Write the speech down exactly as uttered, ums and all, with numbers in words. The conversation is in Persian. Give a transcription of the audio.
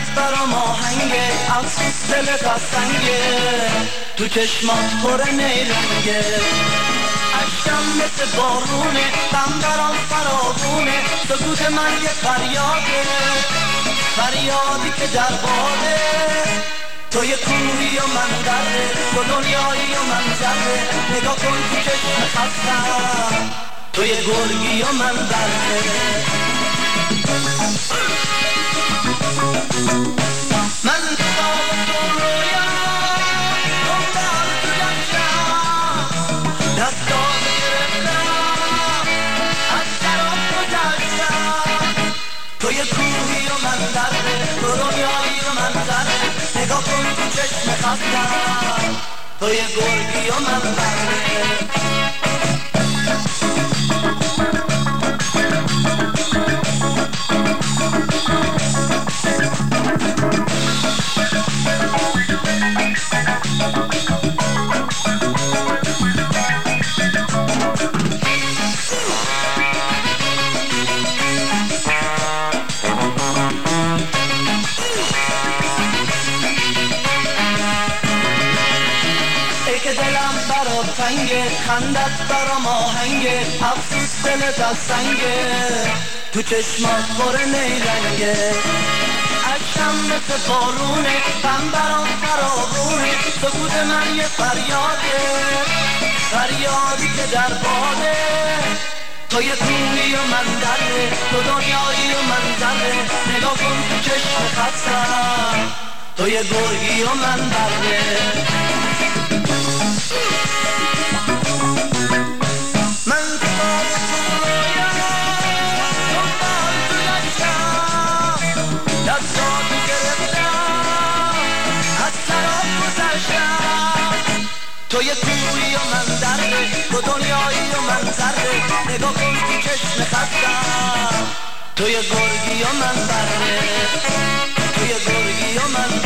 برام آهنگه، افسوس دل قسنگه، تو چشمات پر نیرنگه، عشقم مثل بارونه، غم برام فراوونه، سکوت من یه فریاده، فریادی که در باده، تو یه کوهی و من دره، تو دنیایی و من ذره، نگاه کن تو چشم خستم، تو یه گرگی و من بره. من تو تو رویا دنبال تو گشتم، دستات گرفتم، از شراب گذشتم، تو یه کوهی و من دره، تو دنیایی و من ذره، نگاه کن تو چشم خستم، تو یه گرگی و من بره. تنگه خندت برام آهنگه، افسوس دلت از سنگه، تو چشمات پر نیرنگه، عشقم مثل بارونه، غم برام فراوونه، سکوت من یه فریاده، فریادی که در باده، تو یه کوهی و من دره، تو دنیایی و من ذره، نگاه کن تو چشم خستم، تو یه گرگی و من بره. من تو رویا دنبال تو گشتم، دستاتو گرفتم، از شراب گذشتم، تو یه کوهی و من دره، تو دنیایی و من ذره، نگاه کن تو چشم خستم، تو یه گرگی و من بره، تو یه گرگی و من